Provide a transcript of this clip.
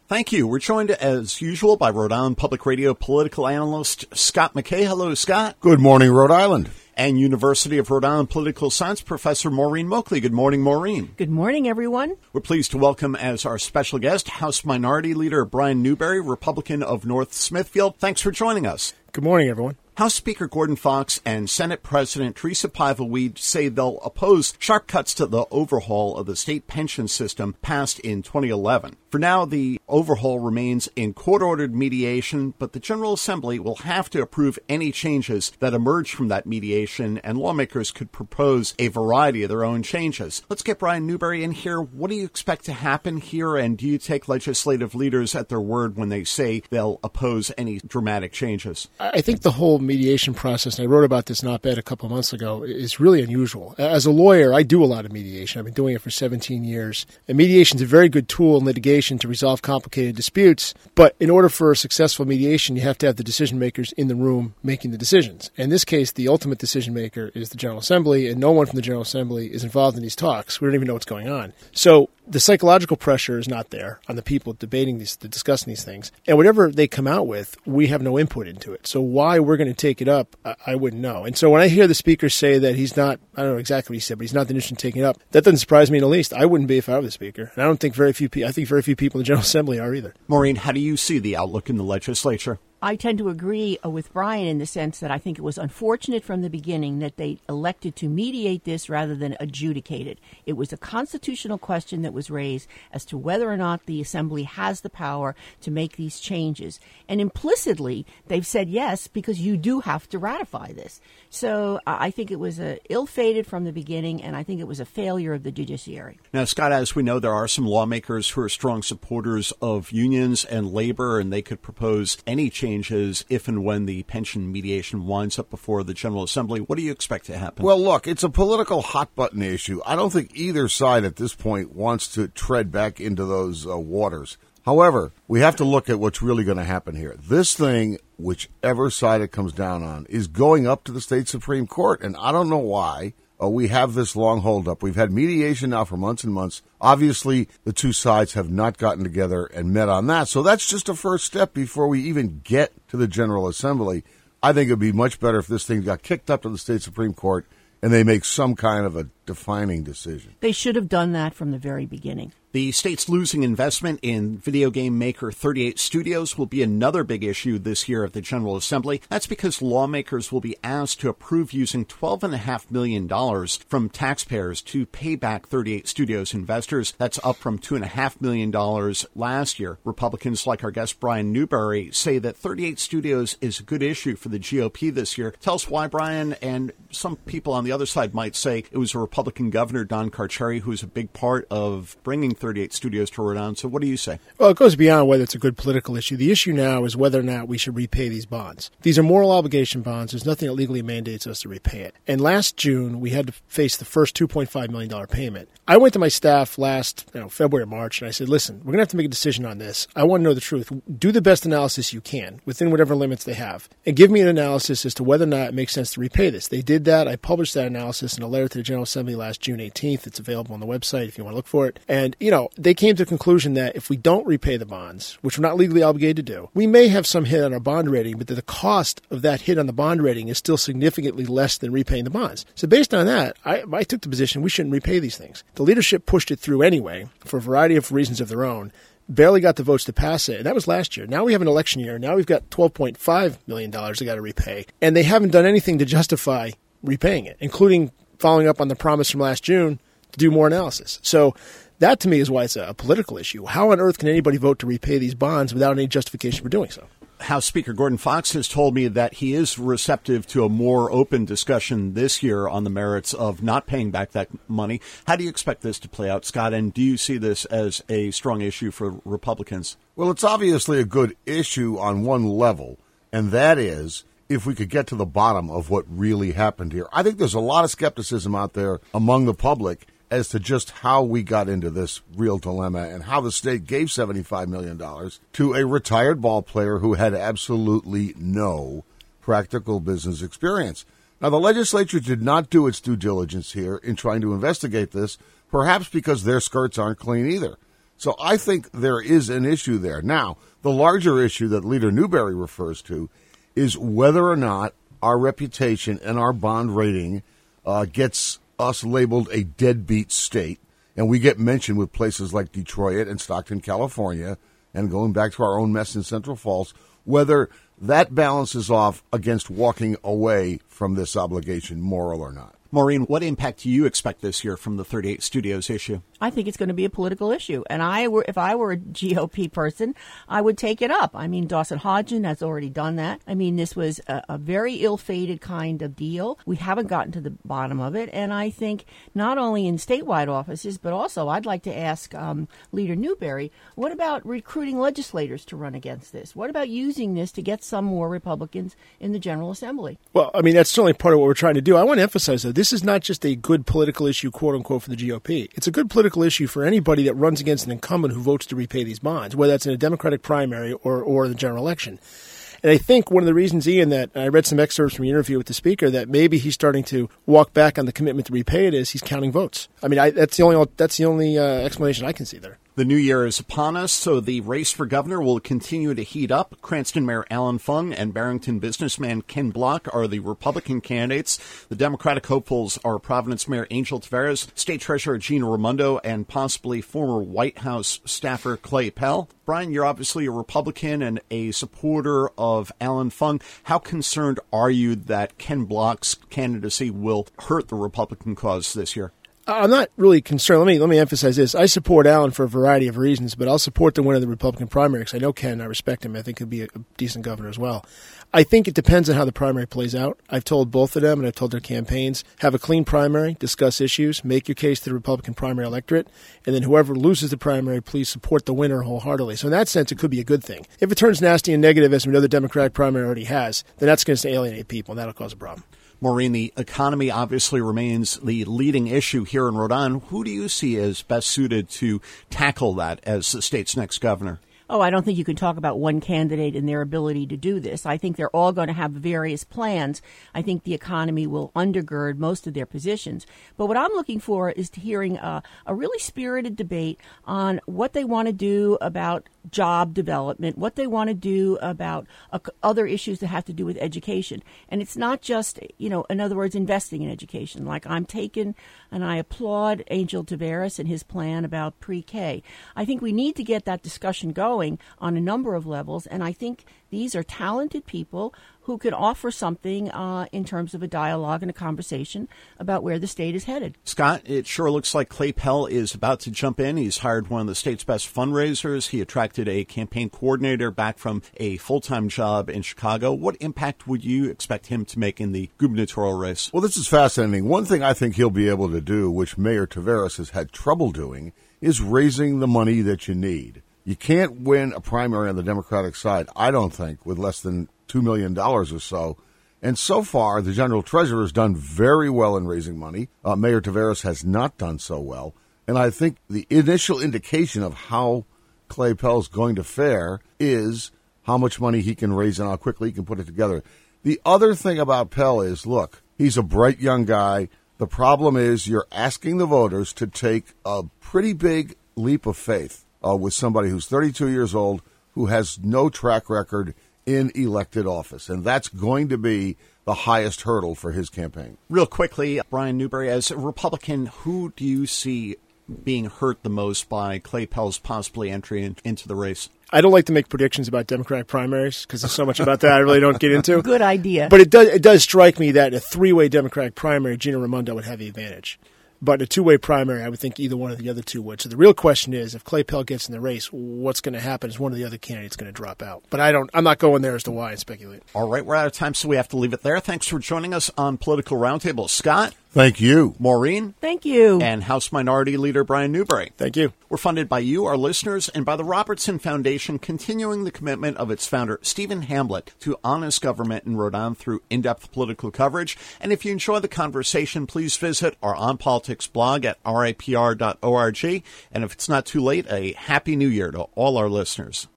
Thank you. We're joined, as usual, by Rhode Island Public Radio political analyst Scott McKay. Hello, Scott. Good morning, Rhode Island. And University of Rhode Island political science professor Maureen Moakley. Good morning, Maureen. Good morning, everyone. We're pleased to welcome as our special guest House Minority Leader Brian Newberry, Republican of North Smithfield. Thanks for joining us. Good morning, everyone. House Speaker Gordon Fox and Senate President Teresa Paiva-Weed say they'll oppose sharp cuts to the overhaul of the state pension system passed in 2011. For now, the overhaul remains in court-ordered mediation, but the General Assembly will have to approve any changes that emerge from that mediation, and lawmakers could propose a variety of their own changes. Let's get Brian Newberry in here. What do you expect to happen here, and do you take legislative leaders at their word when they say they'll oppose any dramatic changes? I think the whole mediation process, and I wrote about this in an op-ed a couple of months ago, is really unusual. As a lawyer, I do a lot of mediation. I've been doing it for 17 years. And mediation is a very good tool in litigation to resolve complicated disputes. But in order for a successful mediation, you have to have the decision makers in the room making the decisions. In this case, the ultimate decision maker is the General Assembly, and no one from the General Assembly is involved in these talks. We don't even know what's going on. So the psychological pressure is not there on the people debating these, discussing these things. And whatever they come out with, we have no input into it. So why we're going to take it up, I wouldn't know. And so when I hear the speaker say that he's not, I don't know exactly what he said, but he's not interested in taking it up, that doesn't surprise me in the least. I wouldn't be if I were the speaker. And I think very few people in the General Assembly are either. Maureen, how do you see the outlook in the legislature? I tend to agree with Brian in the sense that I think it was unfortunate from the beginning that they elected to mediate this rather than adjudicate it. It was a constitutional question that was raised as to whether or not the Assembly has the power to make these changes. And implicitly, they've said yes, because you do have to ratify this. So I think it was ill-fated from the beginning, and I think it was a failure of the judiciary. Now, Scott, as we know, there are some lawmakers who are strong supporters of unions and labor, and they could propose any changes if and when the pension mediation winds up before the General Assembly. What do you expect to happen? Well, look, it's a political hot-button issue. I don't think either side at this point wants to tread back into those waters. However, we have to look at what's really going to happen here. This thing, whichever side it comes down on, is going up to the state Supreme Court, and I don't know why. We have this long holdup. We've had mediation now for months and months. Obviously, the two sides have not gotten together and met on that. So that's just a first step before we even get to the General Assembly. I think it would be much better if this thing got kicked up to the state Supreme Court and they make some kind of a defining decision. They should have done that from the very beginning. The state's losing investment in video game maker 38 Studios will be another big issue this year at the General Assembly. That's because lawmakers will be asked to approve using $12.5 million from taxpayers to pay back 38 Studios investors. That's up from $2.5 million last year. Republicans like our guest Brian Newberry say that 38 Studios is a good issue for the GOP this year. Tell us why, Brian, and some people on the other side might say it was a Republican governor, Don Carcieri, who was a big part of bringing 38 Studios to Rhode Island. So what do you say? Well, it goes beyond whether it's a good political issue. The issue now is whether or not we should repay these bonds. These are moral obligation bonds. There's nothing that legally mandates us to repay it. And last June, we had to face the first $2.5 million payment. I went to my staff last February or March, and I said, listen, we're going to have to make a decision on this. I want to know the truth. Do the best analysis you can within whatever limits they have, and give me an analysis as to whether or not it makes sense to repay this. They did that. I published that analysis in a letter to the General Assembly last June 18th. It's available on the website if you want to look for it. And, they came to the conclusion that if we don't repay the bonds, which we're not legally obligated to do, we may have some hit on our bond rating, but the cost of that hit on the bond rating is still significantly less than repaying the bonds. So based on that, I took the position we shouldn't repay these things. The leadership pushed it through anyway for a variety of reasons of their own. Barely got the votes to pass it, and that was last year. Now we have an election year. Now we've got $12.5 million they got to repay, and they haven't done anything to justify repaying it, including following up on the promise from last June to do more analysis. So that, to me, is why it's a political issue. How on earth can anybody vote to repay these bonds without any justification for doing so? House Speaker Gordon Fox has told me that he is receptive to a more open discussion this year on the merits of not paying back that money. How do you expect this to play out, Scott? And do you see this as a strong issue for Republicans? Well, it's obviously a good issue on one level, and that is if we could get to the bottom of what really happened here. I think there's a lot of skepticism out there among the public as to just how we got into this real dilemma and how the state gave $75 million to a retired ball player who had absolutely no practical business experience. Now, the legislature did not do its due diligence here in trying to investigate this, perhaps because their skirts aren't clean either. So I think there is an issue there. Now, the larger issue that Leader Newberry refers to is whether or not our reputation and our bond rating gets us labeled a deadbeat state, and we get mentioned with places like Detroit and Stockton, California, and going back to our own mess in Central Falls, whether that balances off against walking away from this obligation, moral or not. Maureen, what impact do you expect this year from the 38 Studios issue? I think it's going to be a political issue. And if I were a GOP person, I would take it up. I mean, Dawson Hodgson has already done that. I mean, this was a very ill-fated kind of deal. We haven't gotten to the bottom of it. And I think not only in statewide offices, but also I'd like to ask Leader Newberry, what about recruiting legislators to run against this? What about using this to get some more Republicans in the General Assembly? Well, I mean, that's certainly part of what we're trying to do. I want to emphasize, though, this is not just a good political issue, quote unquote, for the GOP. It's a good political issue for anybody that runs against an incumbent who votes to repay these bonds, whether that's in a Democratic primary or the general election. And I think one of the reasons, Ian, that I read some excerpts from your interview with the speaker, that maybe he's starting to walk back on the commitment to repay it is he's counting votes. I mean, that's the only explanation I can see there. The new year is upon us, so the race for governor will continue to heat up. Cranston Mayor Alan Fung and Barrington businessman Ken Block are the Republican candidates. The Democratic hopefuls are Providence Mayor Angel Taveras, State Treasurer Gina Raimondo, and possibly former White House staffer Clay Pell. Brian, you're obviously a Republican and a supporter of Alan Fung. How concerned are you that Ken Block's candidacy will hurt the Republican cause this year? I'm not really concerned. Let me emphasize this. I support Alan for a variety of reasons, but I'll support the winner of the Republican primary because I know Ken. I respect him. I think he'll be a decent governor as well. I think it depends on how the primary plays out. I've told both of them, and I've told their campaigns, have a clean primary, discuss issues, make your case to the Republican primary electorate, and then whoever loses the primary, please support the winner wholeheartedly. So in that sense, it could be a good thing. If it turns nasty and negative, as we know the Democratic primary already has, then that's going to alienate people, and that'll cause a problem. Maureen, the economy obviously remains the leading issue here in Rhode Island. Who do you see as best suited to tackle that as the state's next governor? Oh, I don't think you can talk about one candidate and their ability to do this. I think they're all going to have various plans. I think the economy will undergird most of their positions. But what I'm looking for is hearing a really spirited debate on what they want to do about job development, what they want to do about other issues that have to do with education. And it's not just, in other words, investing in education. Like I'm taken and I applaud Angel Taveras and his plan about pre-K. I think we need to get that discussion going on a number of levels, and I think these are talented people who could offer something in terms of a dialogue and a conversation about where the state is headed. Scott, it sure looks like Clay Pell is about to jump in. He's hired one of the state's best fundraisers. He attracted a campaign coordinator back from a full-time job in Chicago. What impact would you expect him to make in the gubernatorial race? Well, this is fascinating. One thing I think he'll be able to do, which Mayor Taveras has had trouble doing, is raising the money that you need. You can't win a primary on the Democratic side, I don't think, with less than $2 million or so. And so far, the general treasurer has done very well in raising money. Mayor Taveras has not done so well. And I think the initial indication of how Clay Pell is going to fare is how much money he can raise and how quickly he can put it together. The other thing about Pell is, look, he's a bright young guy. The problem is you're asking the voters to take a pretty big leap of faith with somebody who's 32 years old, who has no track record in elected office. And that's going to be the highest hurdle for his campaign. Real quickly, Brian Newberry, as a Republican, who do you see being hurt the most by Clay Pell's possibly entry into the race? I don't like to make predictions about Democratic primaries because there's so much about that I really don't get into. Good idea. But it does strike me that in a three-way Democratic primary, Gina Raimondo would have the advantage. But in a two-way primary, I would think either one of the other two would. So the real question is, if Clay Pell gets in the race, what's going to happen? Is one of the other candidates going to drop out? But I'm not going there as to why and speculate. All right, we're out of time, so we have to leave it there. Thanks for joining us on Political Roundtable. Scott? Thank you. Maureen? Thank you. And House Minority Leader Brian Newberry. Thank you. We're funded by you, our listeners, and by the Robertson Foundation, continuing the commitment of its founder, Stephen Hamblett, to honest government in Rhode Island through in-depth political coverage. And if you enjoy the conversation, please visit our On Politics blog at ripr.org. And if it's not too late, a Happy New Year to all our listeners.